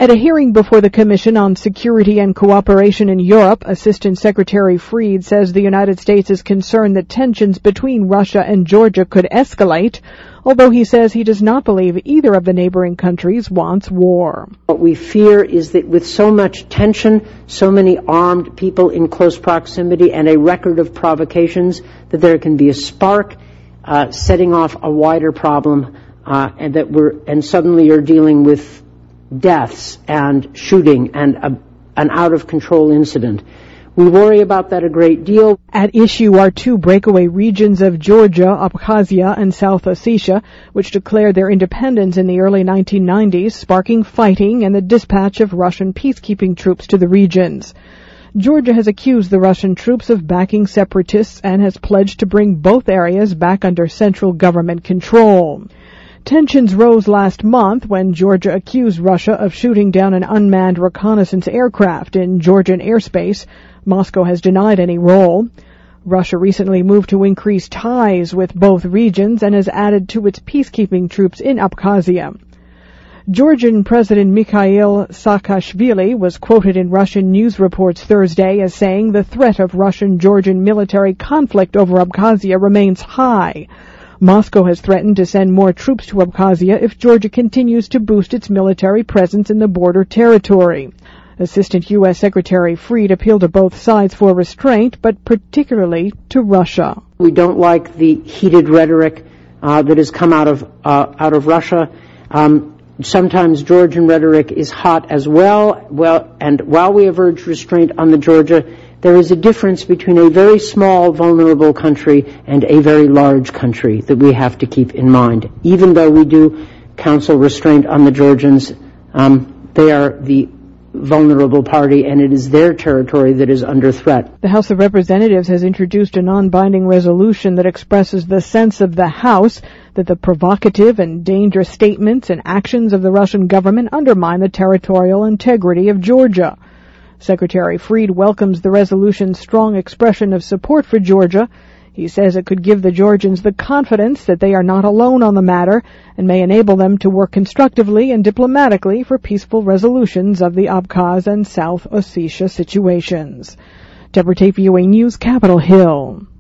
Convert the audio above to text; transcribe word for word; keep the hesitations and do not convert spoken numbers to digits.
At a hearing before the Commission on Security and Cooperation in Europe, Assistant Secretary Fried says the United States is concerned that tensions between Russia and Georgia could escalate, although he says he does not believe either of the neighboring countries wants war. What we fear is that with so much tension, so many armed people in close proximity, and a record of provocations, that there can be a spark uh, setting off a wider problem, uh, and that we're and suddenly you're dealing with deaths and shooting and a, an out-of-control incident. We worry about that a great deal. At issue are two breakaway regions of Georgia, Abkhazia, and South Ossetia, which declared their independence in the early nineteen nineties, sparking fighting and the dispatch of Russian peacekeeping troops to the regions. Georgia has accused the Russian troops of backing separatists and has pledged to bring both areas back under central government control. Tensions rose last month when Georgia accused Russia of shooting down an unmanned reconnaissance aircraft in Georgian airspace. Moscow has denied any role. Russia recently moved to increase ties with both regions and has added to its peacekeeping troops in Abkhazia. Georgian President Mikhail Saakashvili was quoted in Russian news reports Thursday as saying the threat of Russian-Georgian military conflict over Abkhazia remains high. Moscow has threatened to send more troops to Abkhazia if Georgia continues to boost its military presence in the border territory. Assistant U S Secretary Fried appealed to both sides for restraint, but particularly to Russia. We don't like the heated rhetoric uh, that has come out of uh, out of Russia. Um, sometimes Georgian rhetoric is hot as well. Well, and while we have urged restraint on the Georgia, there is a difference between a very small, vulnerable country and a very large country that we have to keep in mind. Even though we do counsel restraint on the Georgians, um, they are the vulnerable party, and it is their territory that is under threat. The House of Representatives has introduced a non-binding resolution that expresses the sense of the House that the provocative and dangerous statements and actions of the Russian government undermine the territorial integrity of Georgia. Secretary Fried welcomes the resolution's strong expression of support for Georgia. He says it could give the Georgians the confidence that they are not alone on the matter and may enable them to work constructively and diplomatically for peaceful resolutions of the Abkhaz and South Ossetia situations. Deborah Tate, V O A News, Capitol Hill.